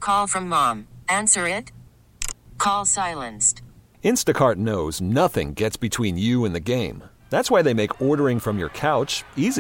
Call from mom. Answer it. Call silenced. Instacart knows nothing gets between you and the game. That's why they make ordering from your couch easy.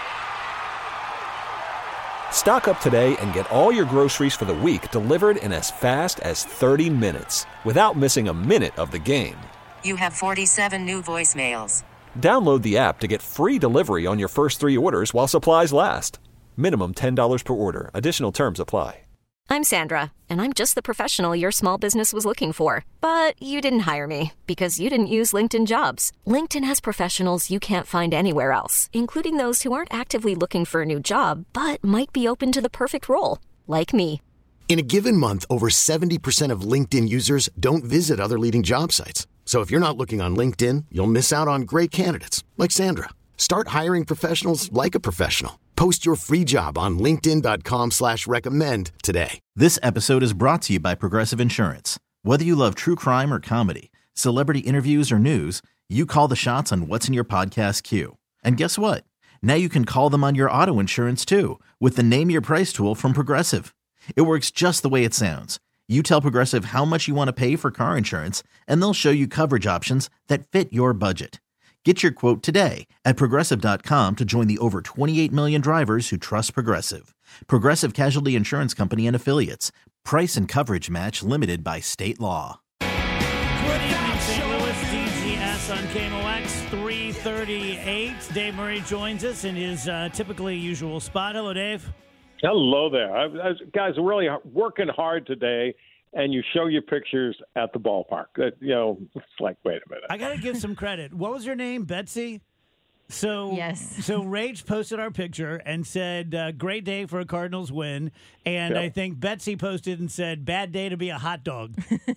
Stock up today and get all your groceries for the week delivered in as fast as 30 minutes without missing a minute of the game. You have 47 new voicemails. Download the app to get free delivery on your first 3 orders while supplies last. Minimum $10 per order. Additional terms apply. I'm Sandra, and I'm just the professional your small business was looking for. But you didn't hire me because you didn't use LinkedIn Jobs. LinkedIn has professionals you can't find anywhere else, including those who aren't actively looking for a new job, but might be open to the perfect role, like me. In a given month, over 70% of LinkedIn users don't visit other leading job sites. So if you're not looking on LinkedIn, you'll miss out on great candidates like Sandra. Start hiring professionals like a professional. Post your free job on linkedin.com/recommend today. This episode is brought to you by Progressive Insurance. Whether you love true crime or comedy, celebrity interviews or news, you call the shots on what's in your podcast queue. And guess what? Now you can call them on your auto insurance too with the Name Your Price tool from Progressive. It works just the way it sounds. You tell Progressive how much you want to pay for car insurance, and they'll show you coverage options that fit your budget. Get your quote today at Progressive.com to join the over 28 million drivers who trust Progressive. Progressive Casualty Insurance Company and Affiliates. Price and coverage match limited by state law. Good evening, St. Louis. DGS on KMOX 338. Dave Murray joins us in his typically usual spot. Hello, Dave. Hello there. Guys are really working hard today. And you show your pictures at the ballpark. It's like, wait a minute. I got to give some credit. What was your name? Betsy? Yes. So Rage posted our picture and said, great day for a Cardinals win. And I think Betsy posted and said, bad day to be a hot dog.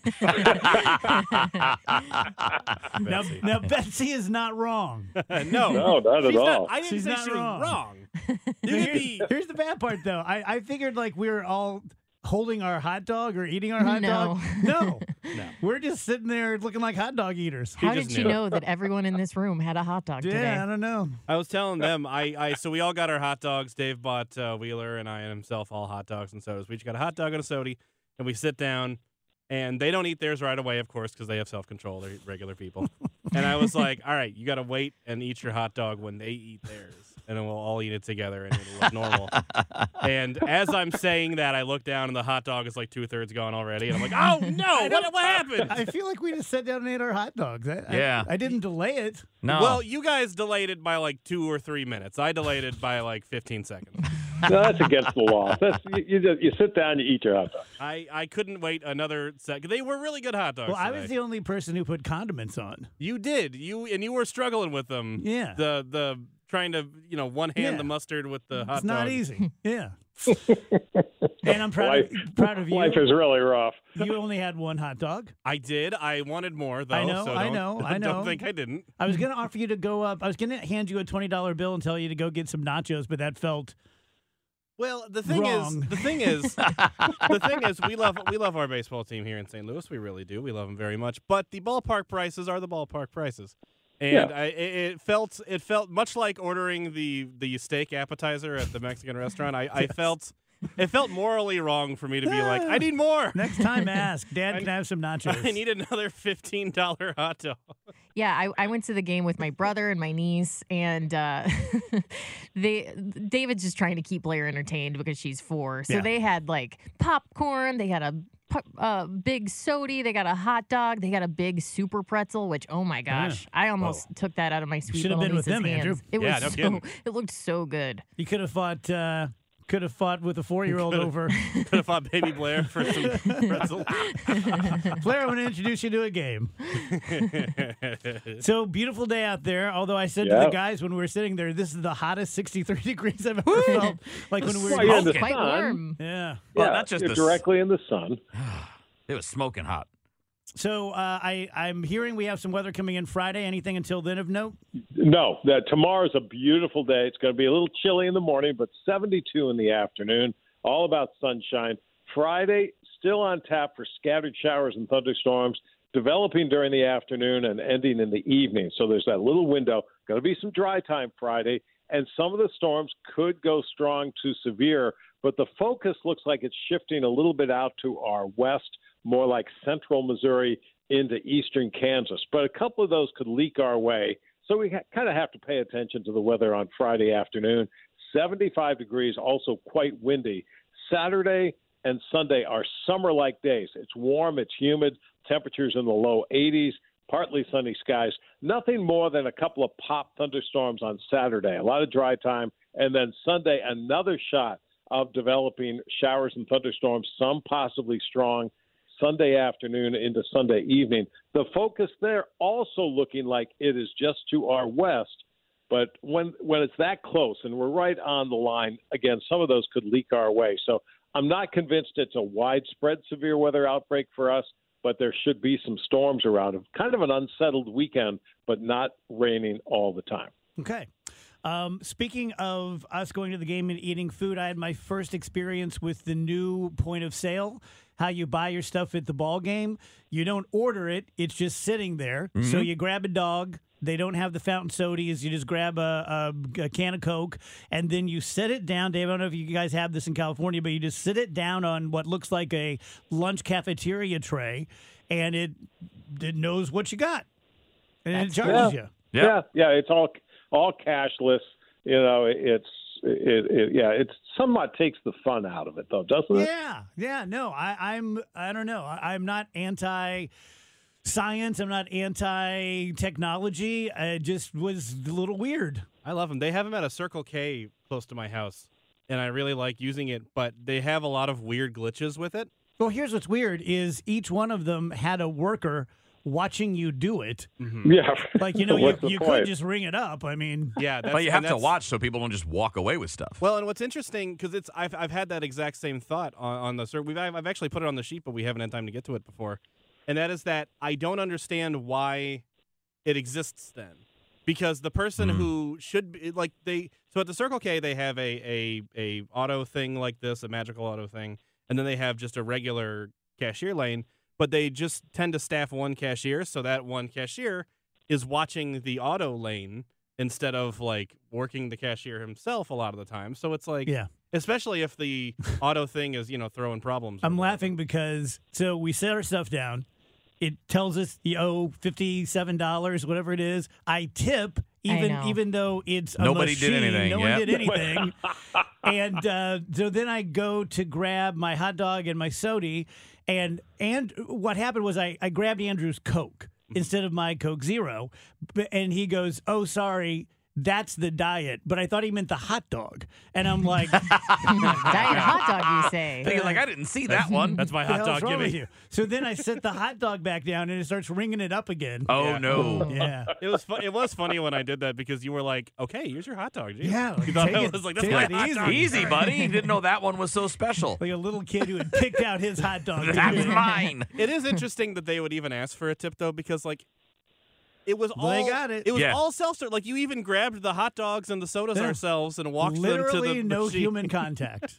Now, Betsy is not wrong. No, not at all. I didn't say she was wrong. Here's the bad part, though. I figured like we were all holding our hot dog or eating our hot dog? No. We're just sitting there looking like hot dog eaters. How did you know that everyone in this room had a hot dog today? I don't know. I was telling them, so we all got our hot dogs. Dave bought Wheeler and I and himself all hot dogs and sodas. We each got a hot dog and a soda, and we sit down, and they don't eat theirs right away, of course, because they have self-control. They're regular people. And I was like, all right, you got to wait and eat your hot dog when they eat theirs. And then we'll all eat it together, and it'll look normal. And as I'm saying that, I look down, and the hot dog is like 2/3 gone already. And I'm like, oh, no, what happened? I feel like we just sat down and ate our hot dogs. I didn't delay it. No. Well, you guys delayed it by like 2 or 3 minutes. I delayed it by like 15 seconds. No, that's against the law. You sit down, you eat your hot dog. I couldn't wait another second. They were really good hot dogs. Well, I was the only person who put condiments on. You did. You were struggling with them. Yeah. The trying to, one hand the mustard with the hot dog. It's not easy. Yeah. And I'm proud of you. Life is really rough. You only had one hot dog. I did. I wanted more, though. I know. Don't think I didn't. I was going to offer you to go up. I was going to hand you a $20 bill and tell you to go get some nachos, but that felt well. The thing is, we love our baseball team here in St. Louis. We really do. We love them very much. But the ballpark prices are the ballpark prices. And it felt much like ordering the steak appetizer at the Mexican restaurant. I felt it felt morally wrong for me to be like, I need more. Next time, ask. Dad can have some nachos. I need another $15 hot dog. Yeah, I went to the game with my brother and my niece, and David's just trying to keep Blair entertained because she's 4. So they had like popcorn. They had a big soda, they got a hot dog, they got a big super pretzel, which oh my gosh, I almost took that out of my sweet little niece's hands. Andrew. It looked so good. You could have fought with a 4-year-old over. Could have fought baby Blair for some pretzel. Blair, I want to introduce you to a game. So, beautiful day out there. Although I said to the guys when we were sitting there, this is the hottest 63 degrees I've ever felt. Like when we were in the quite sun. warm. Yeah. Well, that's just you're directly in the sun. It was smoking hot. So I'm hearing we have some weather coming in Friday. Anything until then of note? No. Tomorrow's a beautiful day. It's going to be a little chilly in the morning, but 72 in the afternoon. All about sunshine. Friday, still on tap for scattered showers and thunderstorms, developing during the afternoon and ending in the evening. So there's that little window. Going to be some dry time Friday, and some of the storms could go strong to severe but the focus looks like it's shifting a little bit out to our west, more like central Missouri into eastern Kansas. But a couple of those could leak our way. So we kind of have to pay attention to the weather on Friday afternoon. 75 degrees, also quite windy. Saturday and Sunday are summer-like days. It's warm, it's humid, temperatures in the low 80s, partly sunny skies. Nothing more than a couple of pop thunderstorms on Saturday, a lot of dry time. And then Sunday, another shot of developing showers and thunderstorms, some possibly strong, Sunday afternoon into Sunday evening. The focus there also looking like it is just to our west. But when it's that close and we're right on the line, again, some of those could leak our way. So I'm not convinced it's a widespread severe weather outbreak for us, but there should be some storms around. Kind of an unsettled weekend, but not raining all the time. Okay. Speaking of us going to the game and eating food, I had my first experience with the new point of sale, how you buy your stuff at the ball game. You don't order it. It's just sitting there. Mm-hmm. So you grab a dog. They don't have the fountain sodas. You just grab a can of Coke, and then you set it down. Dave, I don't know if you guys have this in California, but you just sit it down on what looks like a lunch cafeteria tray, and it knows what you got, and it charges you. Yeah. It's all cashless. You know, it somewhat takes the fun out of it, though, doesn't it? Yeah. No, I don't know. I'm not anti science. I'm not anti-technology. It just was a little weird. I love them. They have them at a Circle K close to my house, and I really like using it, but they have a lot of weird glitches with it. Well, here's what's weird is each one of them had a worker watching you do it. Mm-hmm. Yeah. Like, you could just ring it up. I mean. Yeah, but you have to watch so people don't just walk away with stuff. Well, and what's interesting, because I've had that exact same thought on the I've actually put it on the sheet, but we haven't had time to get to it before. And that is that I don't understand why it exists then. Because the person who should be, so at the Circle K, they have a auto thing like this, a magical auto thing, and then they have just a regular cashier lane, but they just tend to staff one cashier, so that one cashier is watching the auto lane instead of, working the cashier himself a lot of the time. So it's especially if the auto thing is, throwing problems. I'm laughing because, so we set our stuff down. It tells us you owe $57, whatever it is. I tip, even though it's a Nobody machine. did anything. No one did anything. And so then I go to grab my hot dog and my soda, and what happened was I grabbed Andrew's Coke instead of my Coke Zero, and he goes, "Oh, sorry. That's the diet," but I thought he meant the hot dog. And I'm like, diet hot dog, you say? Thinking I didn't see that one. That's my hot dog gimmick. So then I set the hot dog back down, and it starts ringing it up again. Oh, no. Yeah. It was funny when I did that because you were like, okay, here's your hot dog. Geez. Yeah. You thought I was like, that's my hot dog. Easy, buddy. You didn't know that one was so special. Like a little kid who had picked out his hot dog. That's mine. It is interesting that they would even ask for a tip, though, because, it was all. They got it. It was all self-serve. You even grabbed the hot dogs and the sodas ourselves and walked them to the Literally no machine. human contact.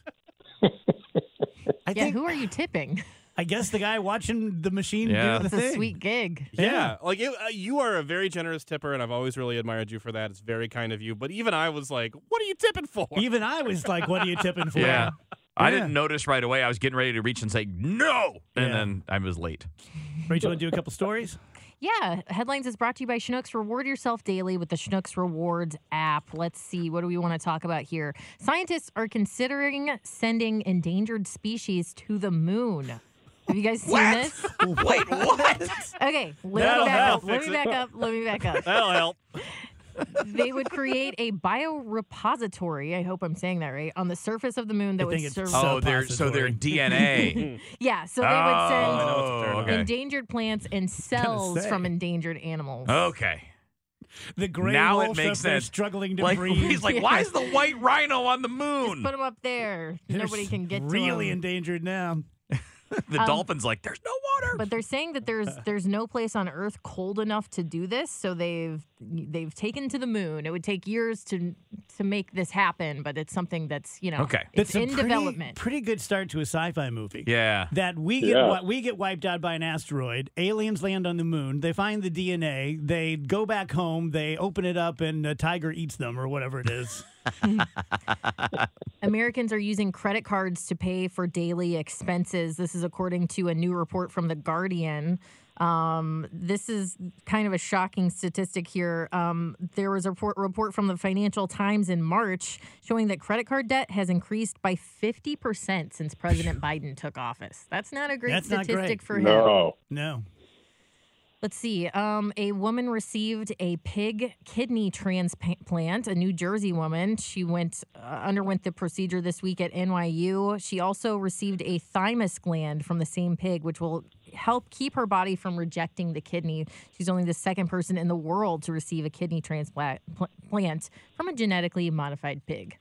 I think, who are you tipping? I guess the guy watching the machine do the It's thing. a sweet gig. Yeah. You are a very generous tipper, and I've always really admired you for that. It's very kind of you. But even I was like, what are you tipping for? Even I was like, what are you tipping for? Yeah. I didn't notice right away. I was getting ready to reach and say, no! And then I was late. Rachel, want to do a couple stories? Yeah, Headlines is brought to you by Schnucks. Reward yourself daily with the Schnucks Rewards app. Let's see, what do we want to talk about here? Scientists are considering sending endangered species to the moon. Have you guys seen this? Wait, what? Okay, let me back up. That'll help. They would create a biorepository, I hope I'm saying that right, on the surface of the moon that would serve. So their DNA. Yeah, so they would send endangered plants and cells from endangered animals. Okay. The gray now wolf it makes sense. Struggling to breathe. He's like, why is the white rhino on the moon? Just put him up there. Nobody can get to him. Really endangered now. The dolphin's like, there's no water. But they're saying that there's no place on Earth cold enough to do this, so they've taken to the moon. It would take years to make this happen, but it's something that's it's in development. Pretty good start to a sci-fi movie. Yeah, that we get wiped out by an asteroid. Aliens land on the moon. They find the DNA. They go back home. They open it up, and a tiger eats them or whatever it is. Americans are using credit cards to pay for daily expenses. This is according to a new report from The Guardian. This is kind of a shocking statistic here. There was a report from the Financial Times in March showing that credit card debt has increased by 50% since President Biden took office. That's not a great statistic for him. No. Let's see. A woman received a pig kidney transplant, a New Jersey woman. She underwent the procedure this week at NYU. She also received a thymus gland from the same pig, which will help keep her body from rejecting the kidney. She's only the second person in the world to receive a kidney transplant from a genetically modified pig.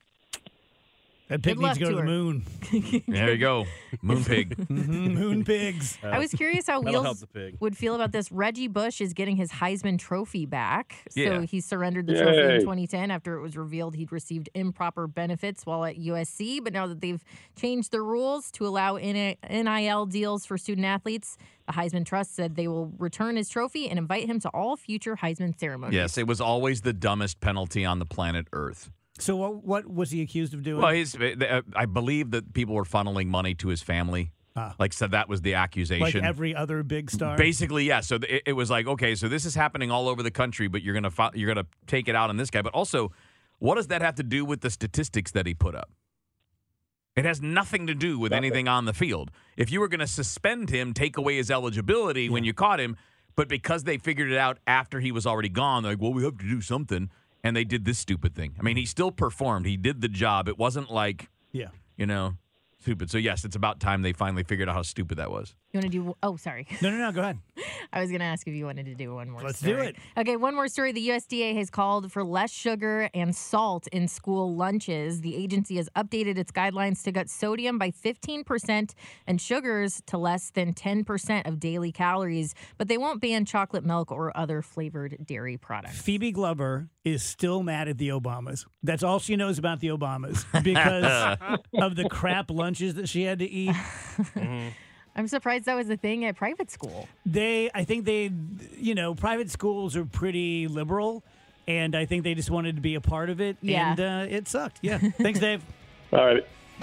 That pig needs to go to the moon. There you go. Moon pig. Moon pigs. I was curious how Wheels would feel about this. Reggie Bush is getting his Heisman Trophy back. So he surrendered the trophy in 2010 after it was revealed he'd received improper benefits while at USC. But now that they've changed the rules to allow NIL deals for student athletes, the Heisman Trust said they will return his trophy and invite him to all future Heisman ceremonies. Yes, it was always the dumbest penalty on the planet Earth. So what was he accused of doing? Well, I believe that people were funneling money to his family. So that was the accusation. Like every other big star? Basically, yeah. So it was like, okay, so this is happening all over the country, but you're gonna take it out on this guy. But also, what does that have to do with the statistics that he put up? It has nothing to do with anything on the field. If you were going to suspend him, take away his eligibility when you caught him, but because they figured it out after he was already gone, they're like, well, we have to do something. And they did this stupid thing. I mean, he still performed. He did the job. It wasn't like, stupid. So, yes, it's about time they finally figured out how stupid that was. You want to do – oh, sorry. No, go ahead. I was going to ask if you wanted to do one more Let's story. do it. Okay, one more story. The USDA has called for less sugar and salt in school lunches. The agency has updated its guidelines to cut sodium by 15% and sugars to less than 10% of daily calories, but they won't ban chocolate milk or other flavored dairy products. Phoebe Glover is still mad at the Obamas. That's all she knows about the Obamas because of the crap lunches that she had to eat. Mm-hmm. I'm surprised that was a thing at private school. I think private schools are pretty liberal, and I think they just wanted to be a part of it, and it sucked. Yeah. Thanks, Dave. All right.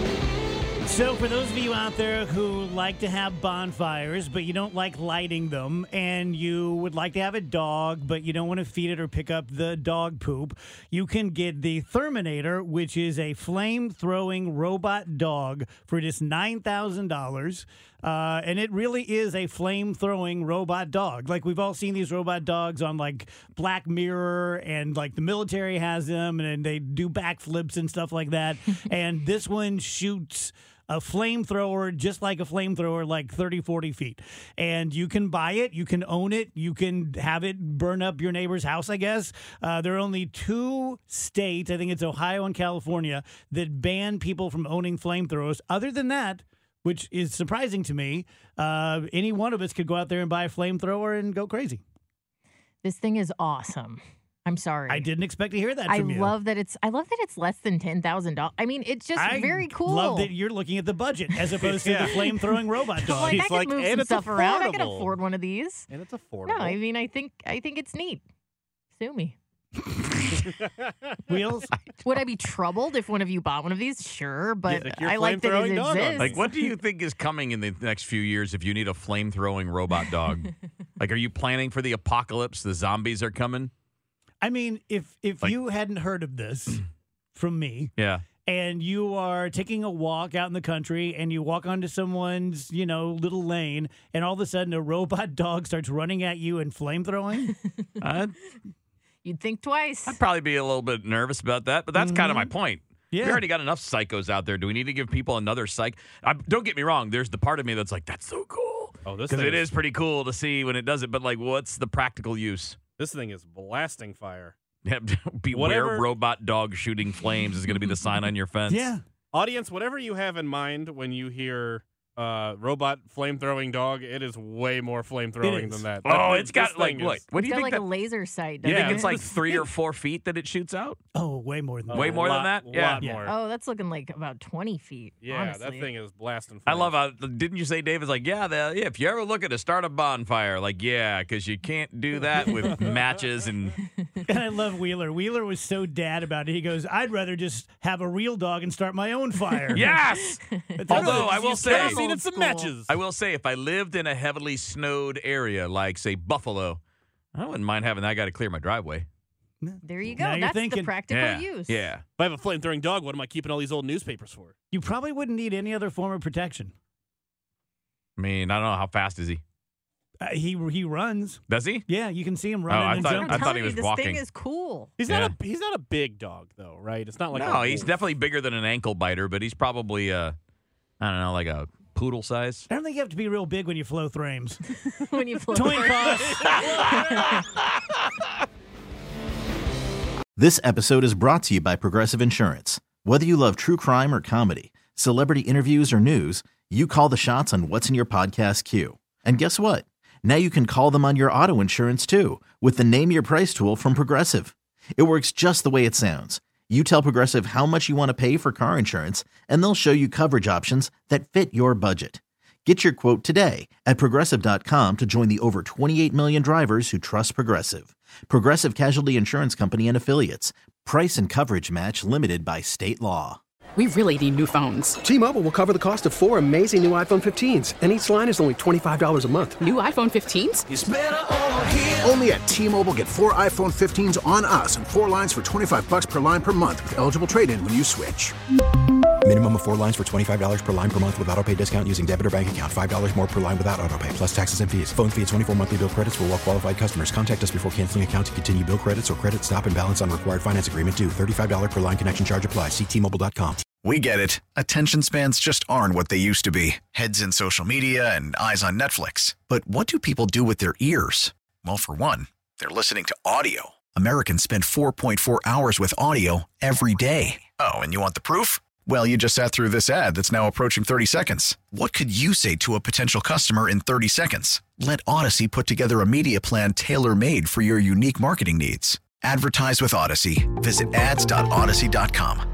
So for those of you out there who like to have bonfires, but you don't like lighting them, and you would like to have a dog, but you don't want to feed it or pick up the dog poop, you can get the Therminator, which is a flame-throwing robot dog for just $9,000. And it really is a flame-throwing robot dog. Like, we've all seen these robot dogs on, like, Black Mirror, and, like, the military has them, and they do backflips and stuff like that. And this one shoots a flamethrower, just like a flamethrower, like 30, 40 feet. And you can buy it. You can own it. You can have it burn up your neighbor's house, I guess. There are only 2 states, I think it's Ohio and California, that ban people from owning flamethrowers. Other than that, which is surprising to me, any one of us could go out there and buy a flamethrower and go crazy. This thing is awesome. I'm sorry. I didn't expect to hear that from you. I love that it's less than $10,000. I mean, it's just very cool. I love that you're looking at the budget as opposed to the flame-throwing robot dog. I can move some stuff around. I can afford one of these. And it's affordable. No, I mean, I think it's neat. Sue me. Wheels? Would I be troubled if one of you bought one of these? Sure, but I like that it exists. Like, what do you think is coming in the next few years if you need a flame-throwing robot dog? Like, are you planning for the apocalypse? The zombies are coming? I mean, if you hadn't heard of this from me, and you are taking a walk out in the country and you walk onto someone's, little lane, and all of a sudden a robot dog starts running at you and flamethrowing, you'd think twice. I'd probably be a little bit nervous about that, but that's kind of my point. Yeah. We already got enough psychos out there. Do we need to give people another psych? Don't get me wrong. There's the part of me that's like, that's so cool. Oh, this because it is pretty cool to see when it does it. But like, what's the practical use? This thing is blasting fire. Beware robot dog shooting flames is going to be the sign on your fence. Yeah. Audience, whatever you have in mind when you hear robot flame-throwing dog, it is way more flame-throwing than that. Oh, it's got like what? What do you think? Like a laser sight. You think it's like 3 or 4 feet that it shoots out? Oh, way more than that. Way more than that? Yeah. More. Oh, that's looking like about 20 feet. Yeah, honestly. that thing is blasting I fire. love how, didn't you say, David's like, if you ever look at to start a bonfire, like, because you can't do that with matches and And I love Wheeler. Wheeler was so dad about it. He goes, I'd rather just have a real dog and start my own fire. Yes! Although I will say, I've seen in some matches. I will say, if I lived in a heavily snowed area like, say, Buffalo, I wouldn't mind having that guy to clear my driveway. There you go. Now you're That's thinking. the practical use. Yeah. If I have a flamethrowing dog, what am I keeping all these old newspapers for? You probably wouldn't need any other form of protection. I mean, I don't know. How fast is he? He runs. Does he? Yeah, you can see him running I and thought- jumping. I thought he was this walking. thing is cool. He's not a big dog though, right? It's not like No, a he's wolf. definitely bigger than an ankle biter, but he's probably, I don't know, like a poodle size. I don't think you have to be real big when you flow frames. When you float. Toy costs. This episode is brought to you by Progressive Insurance. Whether you love true crime or comedy, celebrity interviews or news, you call the shots on what's in your podcast queue. And guess what? Now you can call them on your auto insurance too with the Name Your Price tool from Progressive. It works just the way it sounds. You tell Progressive how much you want to pay for car insurance, and they'll show you coverage options that fit your budget. Get your quote today at Progressive.com to join the over 28 million drivers who trust Progressive. Progressive Casualty Insurance Company and Affiliates. Price and coverage match limited by state law. We really need new phones. T-Mobile will cover the cost of 4 amazing new iPhone 15s, and each line is only $25 a month. New iPhone 15s? It's better over here. Only at T-Mobile, get 4 iPhone 15s on us and 4 lines for $25 per line per month with eligible trade-in when you switch. Minimum of 4 lines for $25 per line per month with autopay discount using debit or bank account. $5 more per line without autopay, plus taxes and fees. Phone fee at 24 monthly bill credits for well-qualified customers. Contact us before canceling account to continue bill credits or credit stop and balance on required finance agreement due. $35 per line connection charge applies. See T-Mobile.com. We get it. Attention spans just aren't what they used to be. Heads in social media and eyes on Netflix. But what do people do with their ears? Well, for one, they're listening to audio. Americans spend 4.4 hours with audio every day. Oh, and you want the proof? Well, you just sat through this ad that's now approaching 30 seconds. What could you say to a potential customer in 30 seconds? Let Odyssey put together a media plan tailor-made for your unique marketing needs. Advertise with Odyssey. Visit ads.odyssey.com.